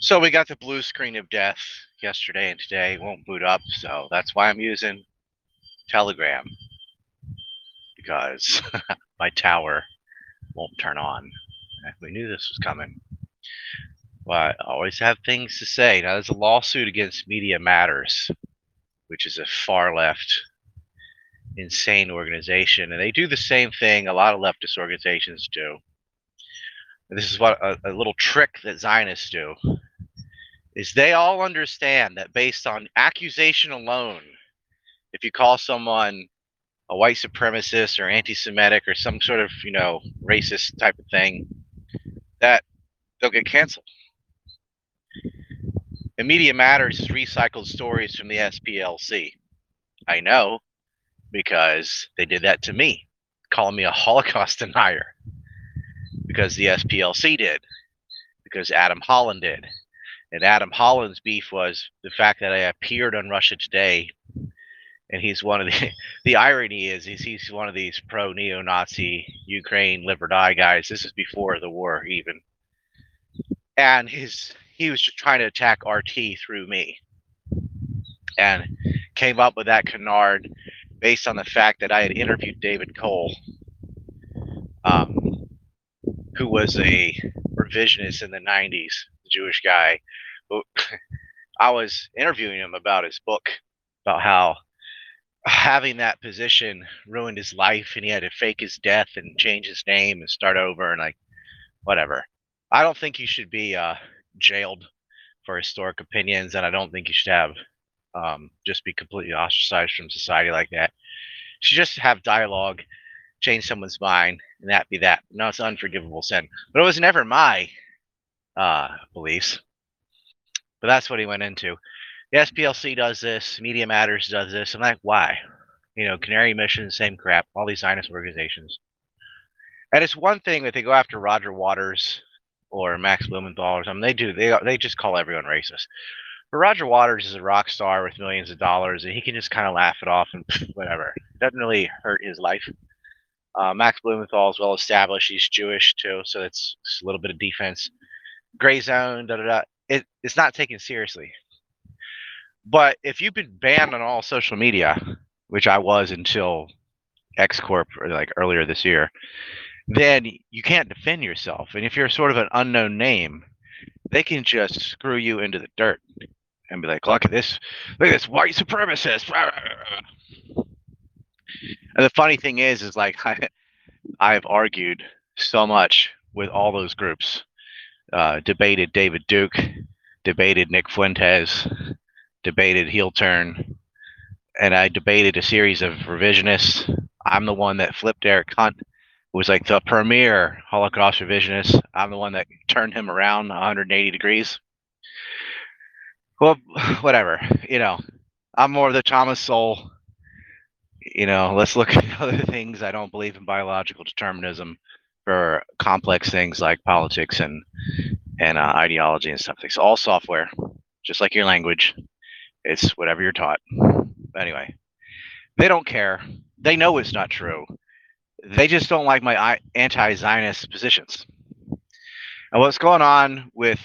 So we got the blue screen of death yesterday and today. It won't boot up, so that's why I'm using Telegram because my tower won't turn on. We knew this was coming. But I always have things to say. Now there's a lawsuit against Media Matters, which is a far left insane organization, and they do the same thing a lot of leftist organizations do. And this is what a little trick that Zionists do is they all understand that based on accusation alone, if you call someone a white supremacist or anti-Semitic or some sort of racist type of thing, that they'll get canceled. And Media Matters has recycled stories from the SPLC. I know because they did that to me, calling me a Holocaust denier. Because the SPLC did. Because Adam Holland did. And Adam Holland's beef was the fact that I appeared on Russia Today, and he's one of the irony is he's one of these pro neo-Nazi Ukraine live or die guys. This is before the war even, and he was just trying to attack RT through me, and came up with that canard based on the fact that I had interviewed David Cole, who was a revisionist in the 90s, the Jewish guy. I was interviewing him about his book, about how having that position ruined his life and he had to fake his death and change his name and start over and like whatever. I don't think you should be jailed for historic opinions, and I don't think you should have just be completely ostracized from society like that. You should just have dialogue, change someone's mind, and that be that. No, it's an unforgivable sin. But it was never my beliefs. But that's what he went into. The SPLC does this, Media Matters does this. I'm like, why? Canary Mission, same crap, all these Zionist organizations. And it's one thing that they go after Roger Waters or Max Blumenthal or something. They just call everyone racist. But Roger Waters is a rock star with millions of dollars, and he can just kind of laugh it off and whatever. It doesn't really hurt his life. Max Blumenthal is well established. He's Jewish too, so it's a little bit of defense. Gray zone, da da da. It's not taken seriously. But if you've been banned on all social media, which I was until X Corp or like earlier this year, then you can't defend yourself. And if you're sort of an unknown name, they can just screw you into the dirt and be like, look at this white supremacist. And the funny thing is like I've argued so much with all those groups, debated David Duke, debated Nick Fuentes, debated Heel Turn, and I debated a series of revisionists. I'm the one that flipped Eric Hunt, who was like the premier Holocaust revisionist. I'm the one that turned him around 180 degrees. Well, whatever. I'm more of the Thomas Sowell. Let's look at other things. I don't believe in biological determinism for complex things like politics and ideology and stuff. It's all software, just like your language. It's whatever you're taught. But anyway, they don't care. They know it's not true. They just don't like my anti-Zionist positions. And what's going on with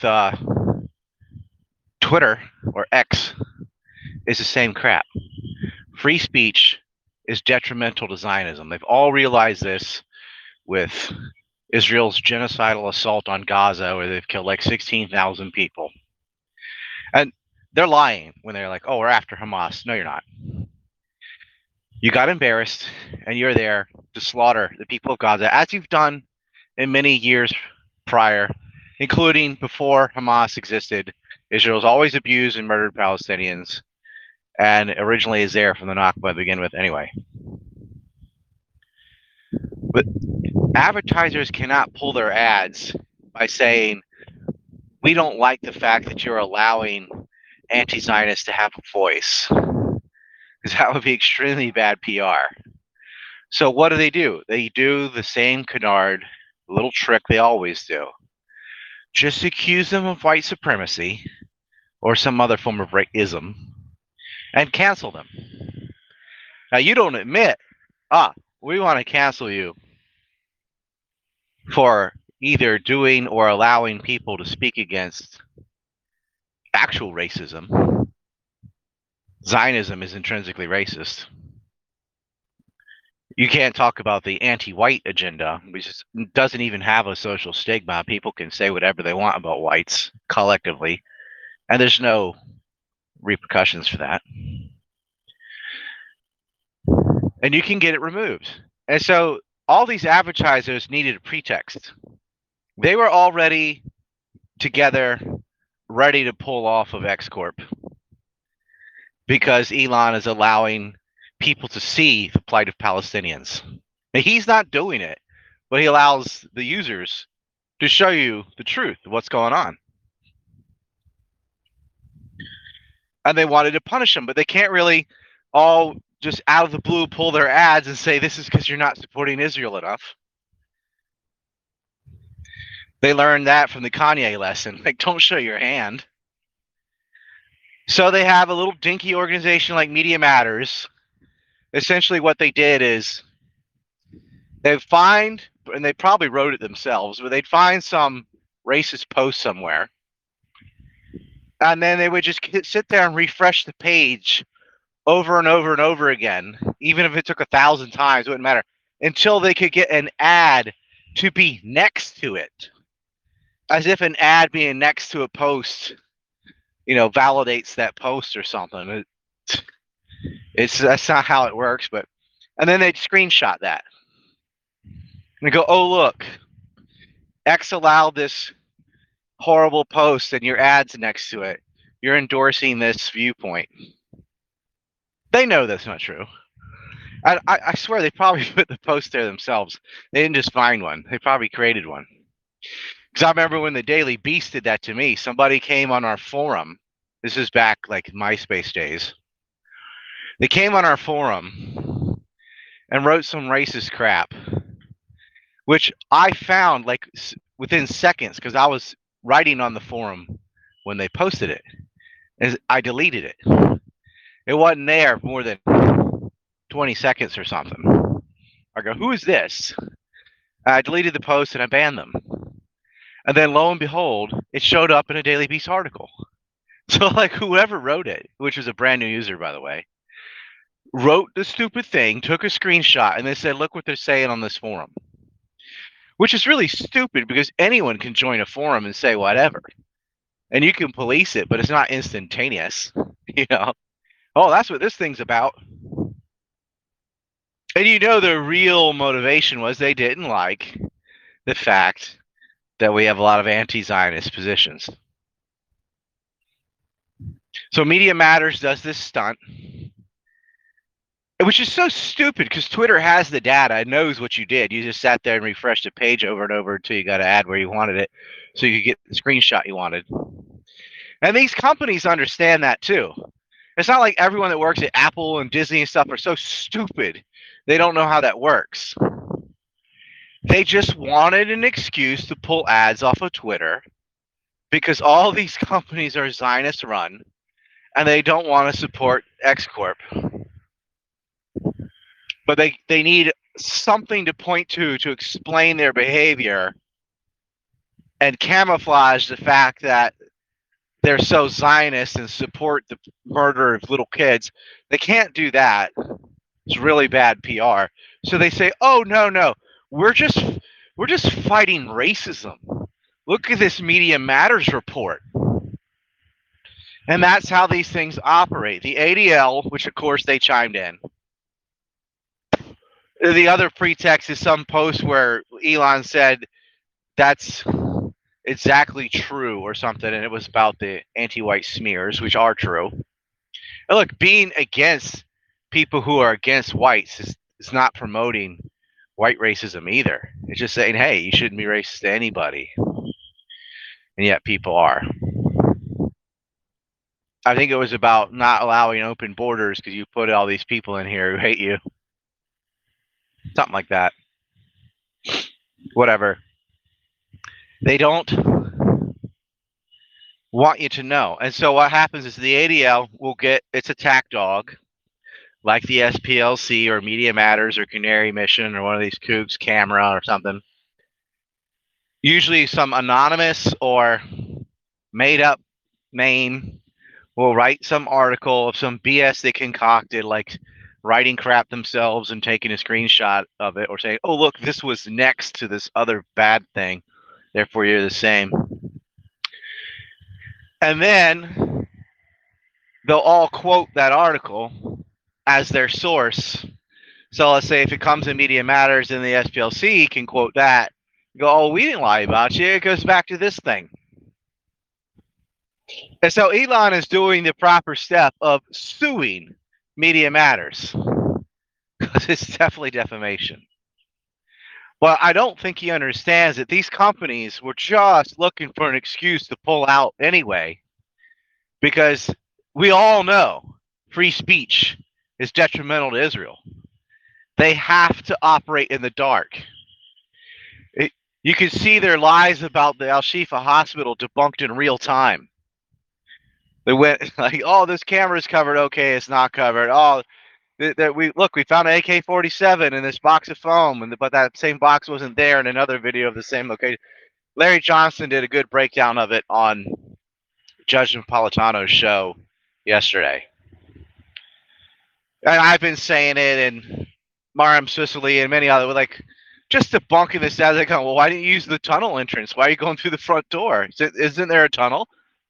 Twitter or X is the same crap. Free speech is detrimental to Zionism. They've all realized this with Israel's genocidal assault on Gaza, where they've killed like 16,000 people. And they're lying when they're like, oh, we're after Hamas. No, you're not. You got embarrassed, and you're there to slaughter the people of Gaza, as you've done in many years prior, including before Hamas existed. Israel's always abused and murdered Palestinians, and originally is there from the Nakba to begin with anyway. But advertisers cannot pull their ads by saying, we don't like the fact that you're allowing anti-Zionists to have a voice, because that would be extremely bad PR. So what do? They do the same canard, little trick they always do. Just accuse them of white supremacy or some other form of racism and cancel them. Now, you don't admit, we want to cancel you for either doing or allowing people to speak against actual racism. Zionism is intrinsically racist. You can't talk about the anti-white agenda, which doesn't even have a social stigma. People can say whatever they want about whites collectively, and there's no repercussions for that. And you can get it removed. And so all these advertisers needed a pretext. They were already together, ready to pull off of X Corp because Elon is allowing people to see the plight of Palestinians. And he's not doing it, but he allows the users to show you the truth of what's going on. And they wanted to punish him, but they can't really all just out of the blue pull their ads and say this is because you're not supporting Israel enough. They learned that from the Kanye lesson. Like, don't show your hand. So they have a little dinky organization like Media Matters. Essentially what they did is they'd find, and they probably wrote it themselves, but they'd find some racist post somewhere. And then they would just sit there and refresh the page over and over and over again, even if it took 1,000 times, it wouldn't matter, until they could get an ad to be next to it. As if an ad being next to a post, validates that post or something. That's not how it works, but and then they'd screenshot that. And they go, oh look, X allowed this horrible post and your ad's next to it. You're endorsing this viewpoint. They know that's not true. I swear they probably put the post there themselves. They didn't just find one. They probably created one. Because I remember when the Daily Beast did that to me, somebody came on our forum. This is back like MySpace days. They came on our forum and wrote some racist crap, which I found like within seconds because I was writing on the forum when they posted it. And I deleted it. It wasn't there more than 20 seconds or something. I go, who is this? I deleted the post and I banned them. And then lo and behold, it showed up in a Daily Beast article. So like whoever wrote it, which was a brand new user, by the way, wrote the stupid thing, took a screenshot, and they said, look what they're saying on this forum. Which is really stupid because anyone can join a forum and say whatever. And you can police it, but it's not instantaneous. Oh, that's what this thing's about. And the real motivation was they didn't like the fact that we have a lot of anti-Zionist positions. So Media Matters does this stunt, which is so stupid because Twitter has the data. It knows what you did. You just sat there and refreshed the page over and over until you got an ad where you wanted it so you could get the screenshot you wanted. And these companies understand that too. It's not like everyone that works at Apple and Disney and stuff are so stupid. They don't know how that works. They just wanted an excuse to pull ads off of Twitter because all these companies are Zionist run and they don't want to support X Corp. But they need something to point to explain their behavior and camouflage the fact that they're so Zionist and support the murder of little kids. They can't do that. It's really bad PR. So they say, "Oh no, we're just fighting racism. Look at this Media Matters report." And that's how these things operate. The ADL, which of course they chimed in. The other pretext is some post where Elon said that's exactly true or something, and it was about the anti-white smears, which are true. And look, being against people who are against whites is not promoting white racism either. It's just saying, hey, you shouldn't be racist to anybody. And yet people are. I think it was about not allowing open borders because you put all these people in here who hate you. Something like that. Whatever. They don't want you to know. And so what happens is the ADL will get its attack dog, like the SPLC or Media Matters or Canary Mission or one of these kooks, Camera or something. Usually some anonymous or made up name will write some article of some BS they concocted, like writing crap themselves and taking a screenshot of it, or saying, "Oh, look, this was next to this other bad thing, therefore you're the same." And then they'll all quote that article as their source. So let's say if it comes in Media Matters and the SPLC can quote that, go, "Oh, we didn't lie about you. It goes back to this thing." And so Elon is doing the proper step of suing Media Matters because it's definitely defamation. But I don't think he understands that these companies were just looking for an excuse to pull out anyway, because we all know free speech is detrimental to Israel. They have to operate in the dark. You can see their lies about the Al Shifa hospital debunked in real time. They went like, "Oh, this camera's covered. Okay, it's not covered. Oh, we found an AK-47 in this box of foam, but that same box wasn't there in another video of the same location." Larry Johnson did a good breakdown of it on Judge Napolitano's show yesterday. And I've been saying it, and Mariam Sicily and many other, like, just debunking this as they come. Well, why didn't you use the tunnel entrance? Why are you going through the front door? Isn't there a tunnel?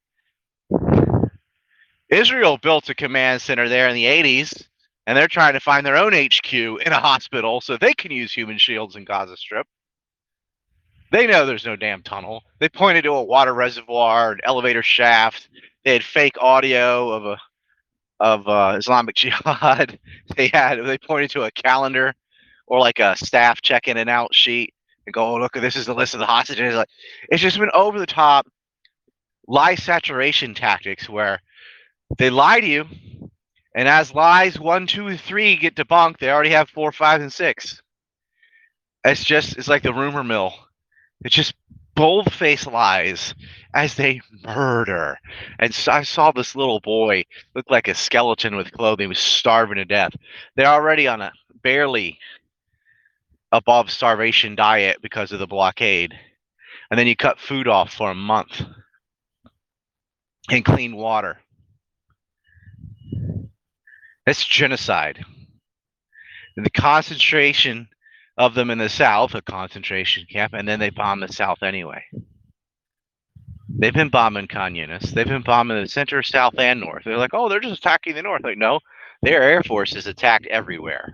Israel built a command center there in the 80s, and they're trying to find their own HQ in a hospital so they can use human shields in Gaza Strip. They know there's no damn tunnel. They pointed to a water reservoir, an elevator shaft. They had fake audio of Islamic Jihad. They pointed to a calendar or like a staff check in and out sheet and go, "Oh, look, this is the list of the hostages." Like, it's just been over the top lie saturation tactics where they lie to you, and as lies 1, 2, 3 get debunked, they already have 4, 5, and 6. It's like the rumor mill. It's just bold-faced lies as they murder. And so I saw this little boy look like a skeleton with clothing. He was starving to death. They're already on a barely above starvation diet because of the blockade. And then you cut food off for a month and clean water. That's genocide. And the concentration of them in the South, a concentration camp, and then they bomb the South anyway. They've been bombing Khan Yunis. They've been bombing the center, south, and north. They're like, "Oh, they're just attacking the north." Like, no, their air force is attacked everywhere.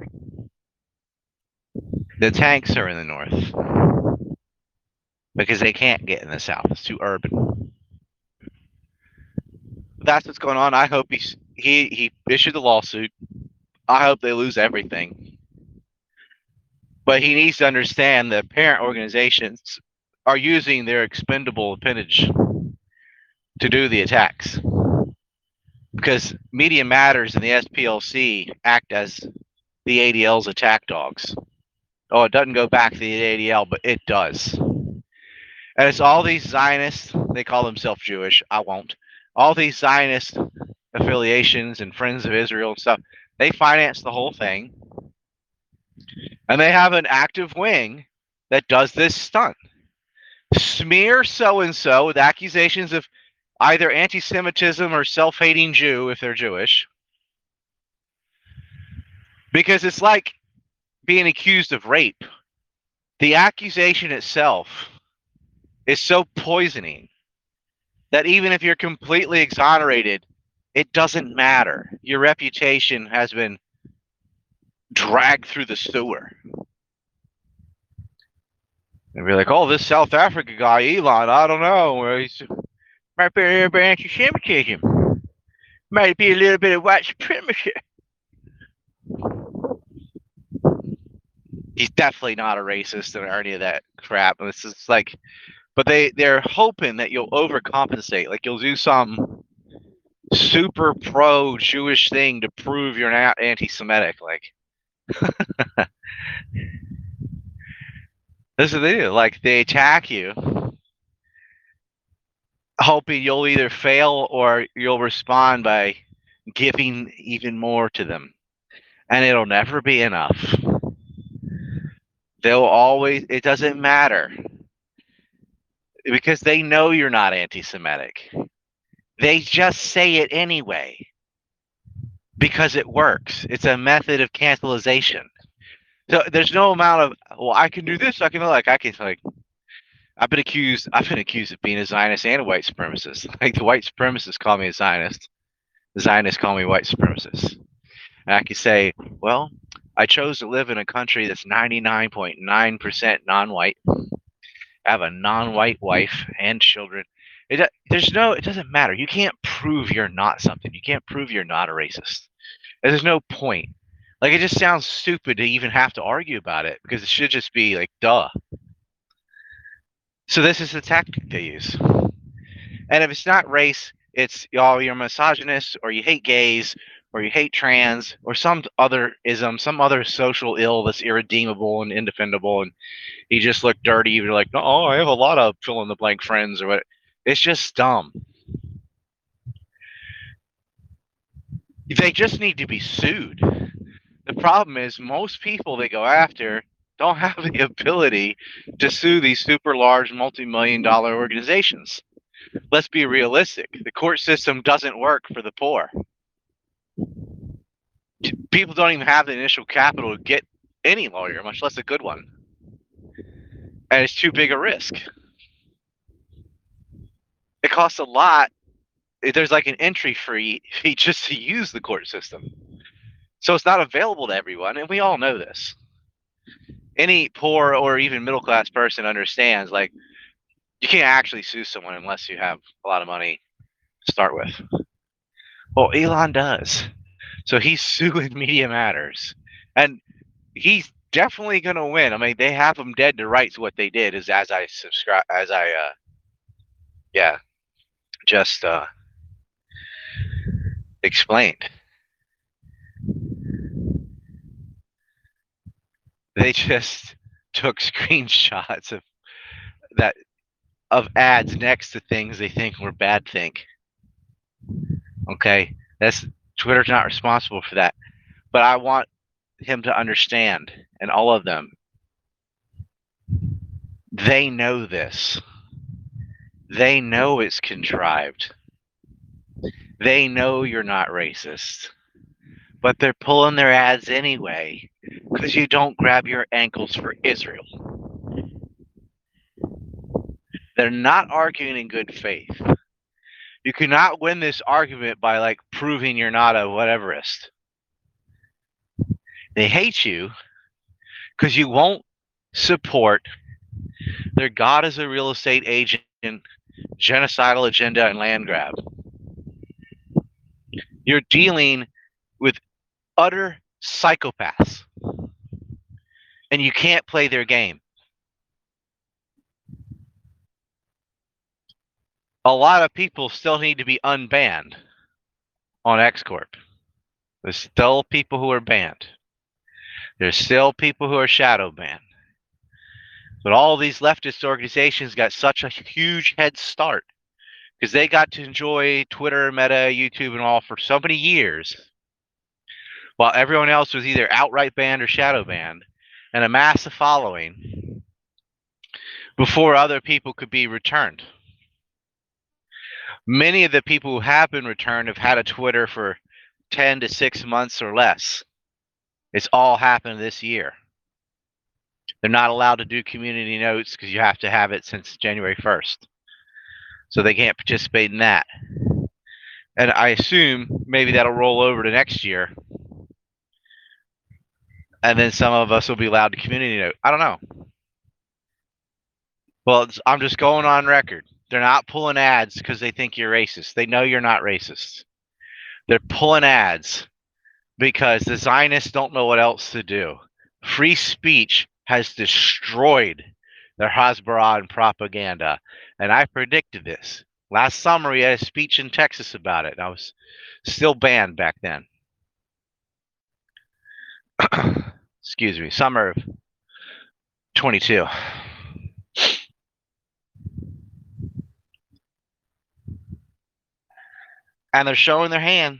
The tanks are in the north because they can't get in the south. It's too urban. That's what's going on. I hope he issued the lawsuit. I hope they lose everything. But he needs to understand that parent organizations are using their expendable appendage to do the attacks. Because Media Matters and the SPLC act as the ADL's attack dogs. Oh, it doesn't go back to the ADL, but it does. And it's all these Zionists, they call themselves Jewish, I won't. All these Zionist affiliations and Friends of Israel and stuff, they finance the whole thing. And they have an active wing that does this stunt. Smear so-and-so with accusations of either anti-Semitism or self-hating Jew if they're Jewish. Because it's like being accused of rape. The accusation itself is so poisoning that even if you're completely exonerated, it doesn't matter. Your reputation has been dragged through the sewer. And we're like, "Oh, this South Africa guy, Elon, I don't know. He's might be a little bit anti-Semitism. Might be a little bit of white supremacy." He's definitely not a racist or any of that crap. It's just like, but they're hoping that you'll overcompensate. Like you'll do some super pro Jewish thing to prove you're not anti-Semitic. Like, this is what they do. Like, they attack you, hoping you'll either fail or you'll respond by giving even more to them. And it'll never be enough. They'll always, it doesn't matter. Because they know you're not anti-Semitic. They just say it anyway because it works. It's a method of cancelization. So there's no amount of, well, I can do this. I can like I've been accused of being a Zionist and a white supremacist. Like the white supremacists call me a Zionist. The Zionists call me white supremacist. And I can say, well, I chose to live in a country that's 99.9% non-white. I have a non-white wife and children. It doesn't matter. You can't prove you're not something. You can't prove you're not a racist. There's no point. Like it just sounds stupid to even have to argue about it because it should just be like, duh. So this is the tactic they use. And if it's not race, it's y'all, you're misogynist or you hate gays or you hate trans or some other ism, some other social ill that's irredeemable and indefendable, and you just look dirty. You're like, oh, I have a lot of fill in the blank friends or what. It's just dumb. They just need to be sued. The problem is most people they go after don't have the ability to sue these super large multi-million-dollar organizations. Let's be realistic. The court system doesn't work for the poor. People don't even have the initial capital to get any lawyer, much less a good one. And it's too big a risk. It costs a lot. There's like an entry fee just to use the court system. So it's not available to everyone, and we all know this. Any poor or even middle class person understands like you can't actually sue someone unless you have a lot of money to start with. Well, Elon does. So he's suing Media Matters. And he's definitely going to win. I mean, they have him dead to rights. What they did is just explained. They just took screenshots of ads next to things they think were bad think. Okay? That's Twitter's not responsible for that. But I want him to understand, and all of them, they know this. They know it's contrived. They know you're not racist. But they're pulling their ads anyway because you don't grab your ankles for Israel. They're not arguing in good faith. You cannot win this argument by like proving you're not a whateverist. They hate you because you won't support their God is a real estate agent, genocidal agenda, and land grab. You're dealing with utter psychopaths, and you can't play their game. A lot of people still need to be unbanned on X Corp. There's still people who are banned. There's still people who are shadow banned. But all these leftist organizations got such a huge head start because they got to enjoy Twitter, Meta, YouTube, and all for so many years, while everyone else was either outright banned or shadow banned, and a massive following before other people could be returned. Many of the people who have been returned have had a Twitter for 10 to 6 months or less. It's all happened this year. They're not allowed to do community notes because you have to have it since January 1st. So they can't participate in that. And I assume maybe that'll roll over to next year. And then some of us will be allowed to community note. I don't know. Well, I'm just going on record. They're not pulling ads because they think you're racist. They know you're not racist. They're pulling ads because the Zionists don't know what else to do. Free speech has destroyed their Hasbara and propaganda. And I predicted this. Last summer, we had a speech in Texas about it. And I was still banned back then. Excuse me, summer of 22. And they're showing their hand.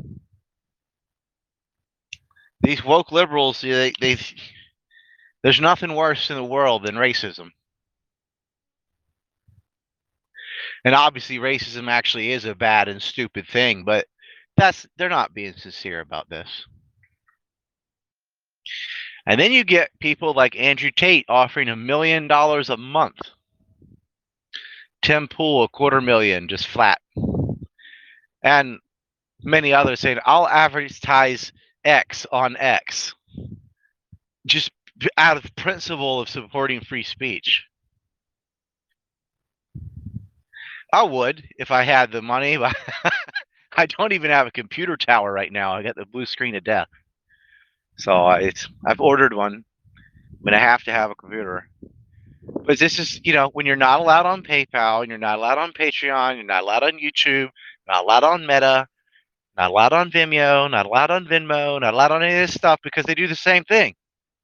These woke liberals, there's nothing worse in the world than racism. And obviously racism actually is a bad and stupid thing, but they're not being sincere about this. And then you get people like Andrew Tate offering $1 million a month. Tim Pool, $250,000 just flat. And many others saying, I'll advertise X on X. Just out of principle of supporting free speech. I would if I had the money, but I don't even have a computer tower right now. I got the blue screen of death. So I've ordered one. I'm gonna have to have a computer. But this is, when you're not allowed on PayPal, and you're not allowed on Patreon, you're not allowed on YouTube, not allowed on Meta, not allowed on Vimeo, not allowed on Venmo, not allowed on any of this stuff because they do the same thing.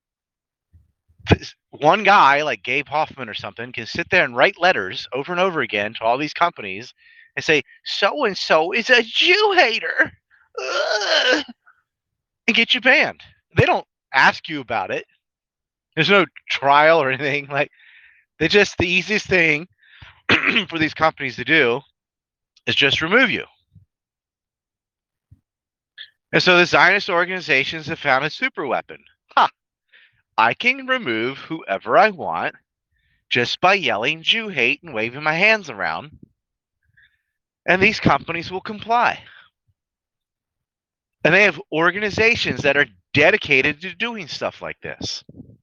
One guy like Gabe Hoffman or something can sit there and write letters over and over again to all these companies and say, so and so is a Jew hater. Ugh, and get you banned. They don't ask you about it. There's no trial or anything. Like, they just, the easiest thing for these companies to do is just remove you. And so the Zionist organizations have found a super weapon. I can remove whoever I want just by yelling Jew hate and waving my hands around, and these companies will comply. And they have organizations that are dedicated to doing stuff like this.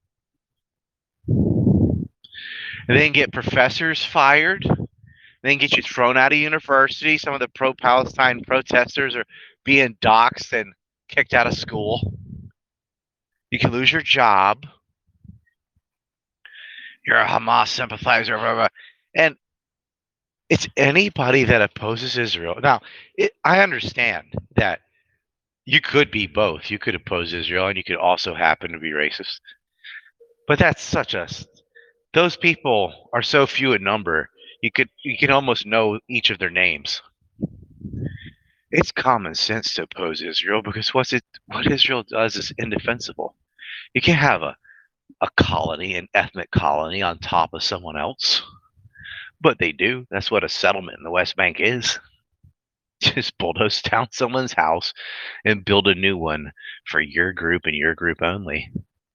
And they can get professors fired. They can get you thrown out of university. Some of the pro-Palestine protesters are being doxxed and kicked out of school. You can lose your job. You're a Hamas sympathizer, blah, blah. And it's anybody that opposes Israel. Now, I understand that you could be both. You could oppose Israel, and you could also happen to be racist. But that's those people are so few in number. You can almost know each of their names. It's common sense to oppose Israel because what Israel does is indefensible. You can't have a colony, an ethnic colony, on top of someone else. But they do. That's what a settlement in the West Bank is. Just bulldoze down someone's house and build a new one for your group and your group only.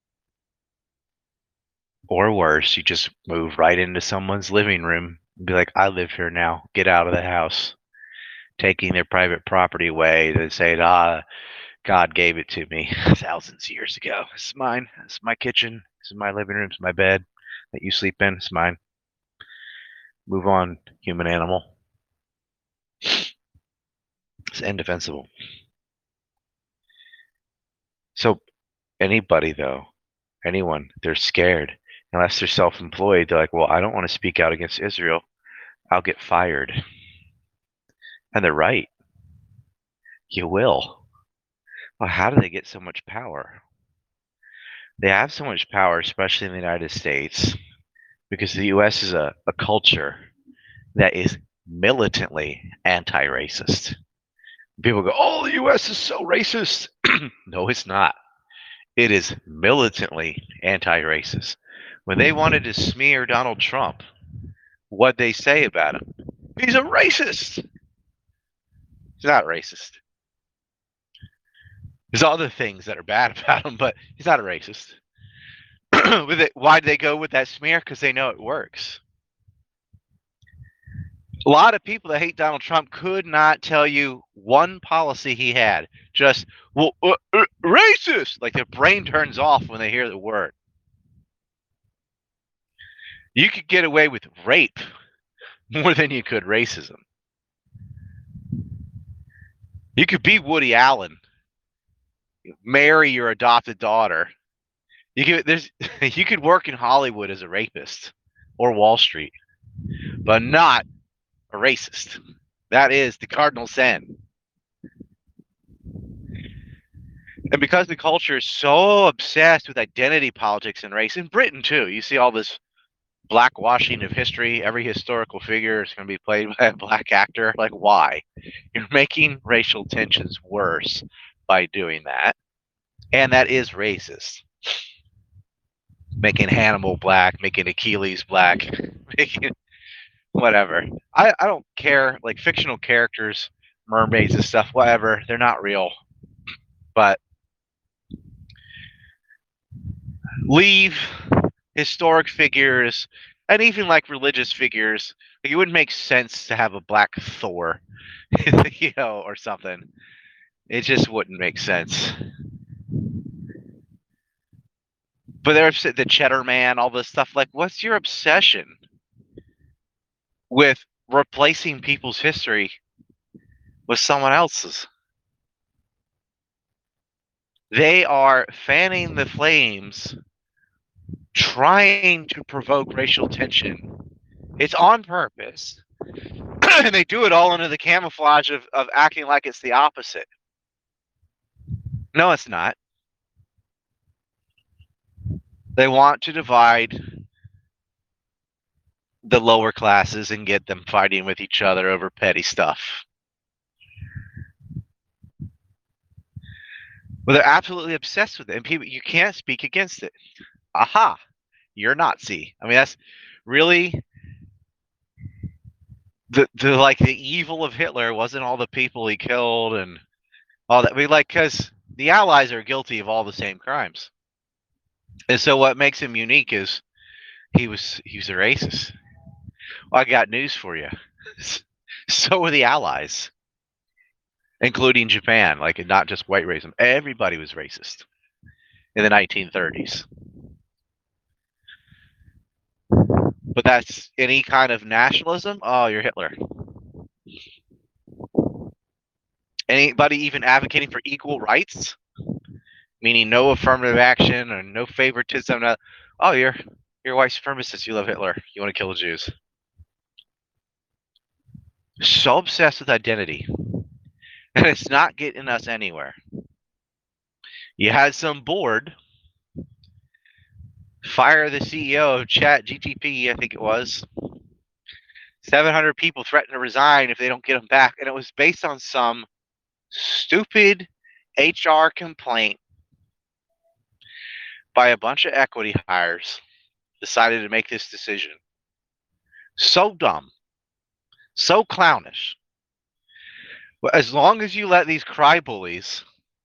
Or worse, you just move right into someone's living room and be like, I live here now. Get out of the house. Taking their private property away. They say, God gave it to me thousands of years ago. It's mine. It's my kitchen. This is my living room. It's my bed that you sleep in. It's mine. Move on, human animal. It's indefensible. So anybody, though, anyone, they're scared. Unless they're self-employed, they're like, well, I don't want to speak out against Israel. I'll get fired. And they're right. You will. Well, how do they get so much power? They have so much power, especially in the United States, because the U.S. is a culture that is militantly anti-racist. People go, oh, the U.S. is so racist. No, it's not. It is militantly anti-racist. When they wanted to smear Donald Trump, what'd they say about him? He's a racist. He's not racist. There's other things that are bad about him, but he's not a racist. Why'd they go with that smear? Because they know it works. A lot of people that hate Donald Trump could not tell you one policy he had. Just, well, racist! Like their brain turns off when they hear the word. You could get away with rape more than you could racism. You could be Woody Allen, marry your adopted daughter. You could work in Hollywood as a rapist or Wall Street, but not a racist. That is the cardinal sin. And because the culture is so obsessed with identity politics and race, in Britain too, you see all this blackwashing of history. Every historical figure is going to be played by a black actor. Like, why? You're making racial tensions worse by doing that. And that is racist. Making Hannibal black, making Achilles black, making whatever. I don't care. Like fictional characters, mermaids and stuff, whatever. They're not real. But leave historic figures and even like religious figures. Like, it wouldn't make sense to have a black Thor, or something. It just wouldn't make sense. But there's the Cheddar Man, all this stuff. Like, what's your obsession with replacing people's history with someone else's? They are fanning the flames, trying to provoke racial tension. It's on purpose. And they do it all under the camouflage of acting like it's the opposite. No, it's not. They want to divide the lower classes and get them fighting with each other over petty stuff. Well, they're absolutely obsessed with it, and people, you can't speak against it. Aha, you're Nazi. I mean, that's really the like the evil of Hitler wasn't all the people he killed and all that. I mean, like, because the Allies are guilty of all the same crimes, and so what makes him unique is he was a racist. Well, I got news for you. So were the Allies, including Japan. Like, not just white racism. Everybody was racist in the 1930s. But that's any kind of nationalism. Oh, you're Hitler. Anybody even advocating for equal rights, meaning no affirmative action or no favoritism. Oh, you're a white supremacist. You love Hitler. You want to kill the Jews. So obsessed with identity, and it's not getting us anywhere. You had some board fire the CEO of ChatGPT, I think it was. 700 people threatened to resign if they don't get them back, and it was based on some stupid HR complaint by a bunch of equity hires. Decided to make this decision. So dumb, so clownish. But as long as you let these cry bullies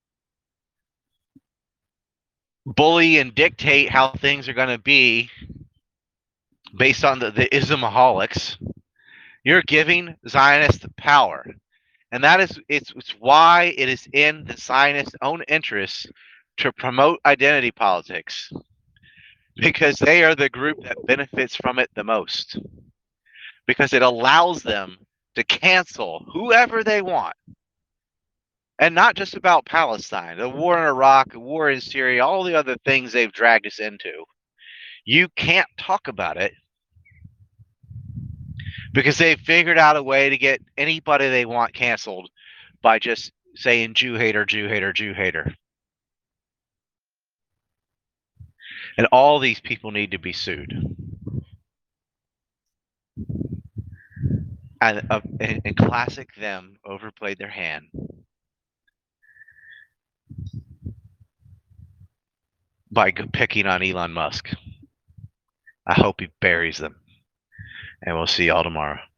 bully and dictate how things are going to be based on the ismaholics, you're giving Zionists power. And that is it's why it is in the Zionists' own interest to promote identity politics, because they are the group that benefits from it the most, because it allows them to cancel whoever they want. And not just about Palestine, the war in Iraq, the war in Syria, all the other things they've dragged us into. You can't talk about it because they've figured out a way to get anybody they want canceled by just saying Jew hater, Jew hater, Jew hater. And all these people need to be sued. And classic them overplayed their hand by picking on Elon Musk. I hope he buries them. And we'll see y'all tomorrow.